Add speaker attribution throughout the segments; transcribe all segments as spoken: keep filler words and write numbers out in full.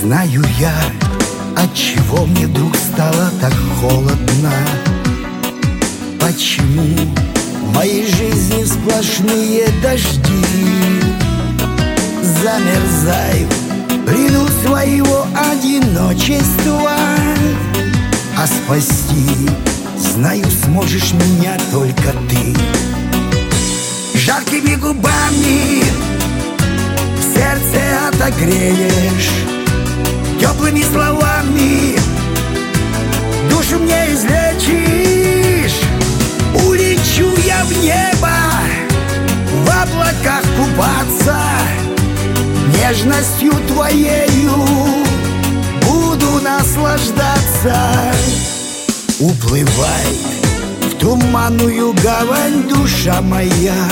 Speaker 1: знаю я, отчего мне вдруг стало так холодно. Почему в моей жизни сплошные дожди? Замерзаю в плену своего одиночества, а спасти, знаю, сможешь меня только ты. Жаркими губами сердце отогреешь, теплыми словами душу мне излечишь. Улечу я в небо, в облаках купаться, нежностью твоею буду наслаждаться. Уплывай в туманную гавань, душа моя,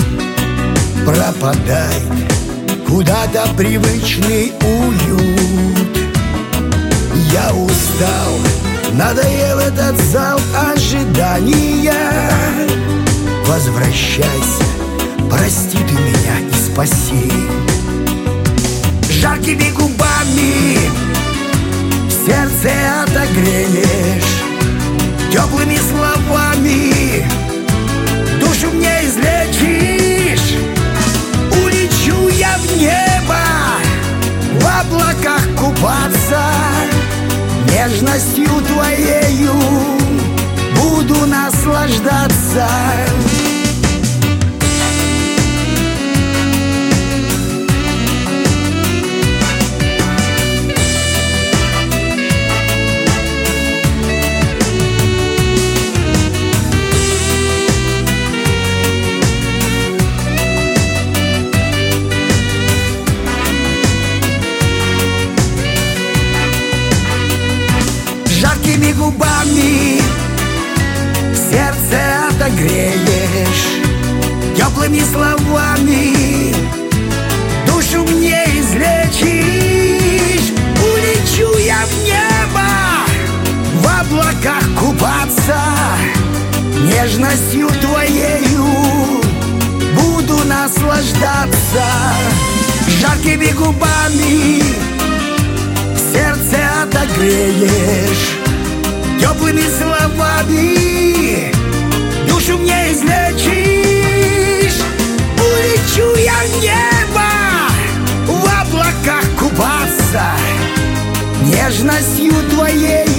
Speaker 1: пропадай куда-то привычный уют. Я устал, надоел этот зал ожидания. Возвращайся, прости ты меня и спаси. Жаркими губами сердце отогреешь, теплыми словами душу мне излечишь. Улечу я в небо, в облаках купаться, нежностью твоею буду наслаждаться. Жаркими губами сердце отогреешь, теплыми словами душу мне излечишь. Улечу я в небо, в облаках купаться, нежностью твоею буду наслаждаться. Жаркими губами сердце отогреешь, теплыми словами душу мне излечишь. Улечу я в небо, в облаках купаться, нежностью твоей